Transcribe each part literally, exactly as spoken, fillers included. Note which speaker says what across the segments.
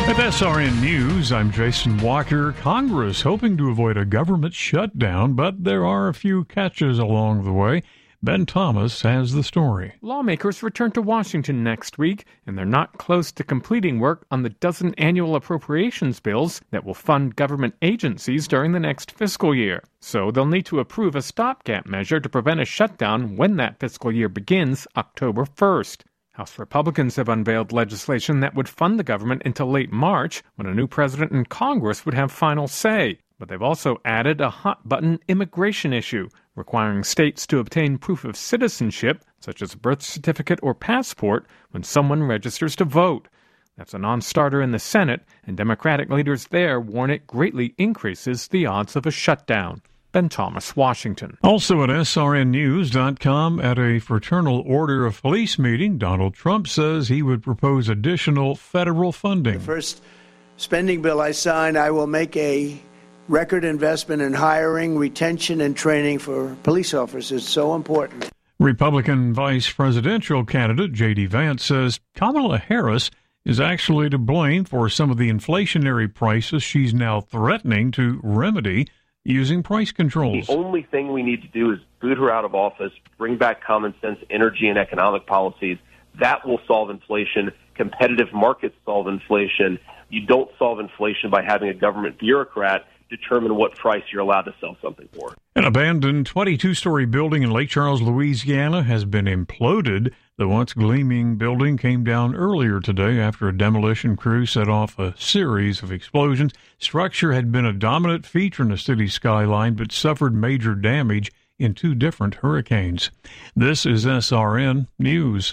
Speaker 1: With S R N News, I'm Jason Walker. Congress hoping to avoid a government shutdown, but there are a few catches along the way. Ben Thomas has the story.
Speaker 2: Lawmakers return to Washington next week, and they're not close to completing work on the dozen annual appropriations bills that will fund government agencies during the next fiscal year. So they'll need to approve a stopgap measure to prevent a shutdown when that fiscal year begins October first. House Republicans have unveiled legislation that would fund the government until late March, when a new president and Congress would have final say. But they've also added a hot-button immigration issue, requiring states to obtain proof of citizenship, such as a birth certificate or passport, when someone registers to vote. That's a non-starter in the Senate, and Democratic leaders there warn it greatly increases the odds of a shutdown. Ben Thomas, Washington.
Speaker 1: Also at S R N news dot com, at a Fraternal Order of Police meeting, Donald Trump says he would propose additional federal funding.
Speaker 3: The first spending bill I sign, I will make a record investment in hiring, retention, and training for police officers. It's so important.
Speaker 1: Republican vice presidential candidate J D Vance says Kamala Harris is actually to blame for some of the inflationary prices she's now threatening to remedy using price controls.
Speaker 4: The only thing we need to do is boot her out of office, bring back common sense, energy, and economic policies. That will solve inflation. Competitive markets solve inflation. You don't solve inflation by having a government bureaucrat determine what price you're allowed to sell something for.
Speaker 1: An abandoned twenty-two story building in Lake Charles, Louisiana has been imploded. The once gleaming building came down earlier today after a demolition crew set off a series of explosions. Structure had been a dominant feature in the city's skyline, but suffered major damage in two different hurricanes. This is S R N News.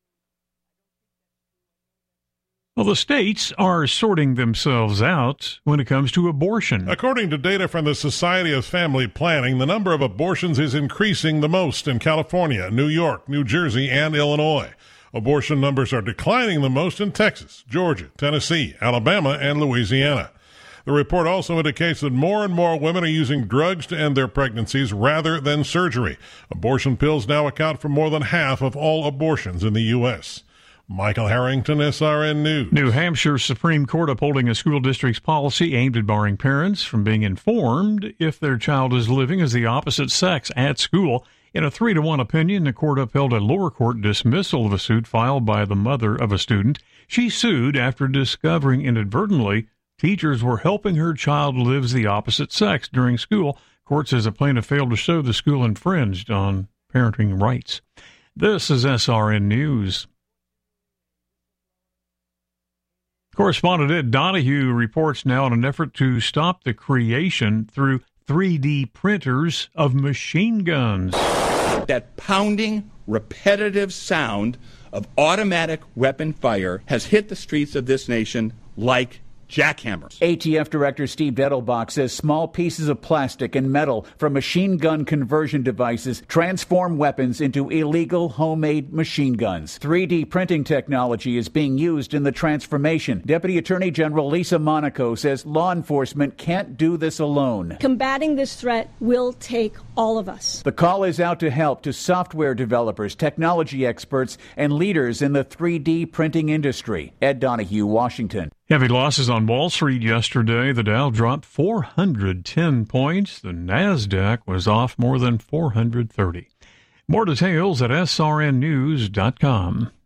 Speaker 1: Well, the states are sorting themselves out when it comes to abortion.
Speaker 5: According to data from the Society of Family Planning, the number of abortions is increasing the most in California, New York, New Jersey, and Illinois. Abortion numbers are declining the most in Texas, Georgia, Tennessee, Alabama, and Louisiana. The report also indicates that more and more women are using drugs to end their pregnancies rather than surgery. Abortion pills now account for more than half of all abortions in the U S Michael Harrington, S R N News.
Speaker 1: New Hampshire Supreme Court upholding a school district's policy aimed at barring parents from being informed if their child is living as the opposite sex at school. In a three to one opinion, the court upheld a lower court dismissal of a suit filed by the mother of a student. She sued after discovering inadvertently teachers were helping her child live the opposite sex during school. Court says the plaintiff failed to show the school infringed on parenting rights. This is S R N News. Correspondent Ed Donahue reports now on an effort to stop the creation through three D printers of machine guns.
Speaker 6: That pounding, repetitive sound of automatic weapon fire has hit the streets of this nation like jackhammers.
Speaker 7: A T F Director Steve Dettelbach says small pieces of plastic and metal from machine gun conversion devices transform weapons into illegal homemade machine guns. three D printing technology is being used in the transformation. Deputy Attorney General Lisa Monaco says law enforcement can't do this alone.
Speaker 8: Combating this threat will take all of us.
Speaker 7: The call is out to help to software developers, technology experts, and leaders in the three D printing industry. Ed Donahue, Washington.
Speaker 1: Heavy losses on Wall Street yesterday. The Dow dropped four hundred ten points. The Nasdaq was off more than four hundred thirty. More details at S R N news dot com.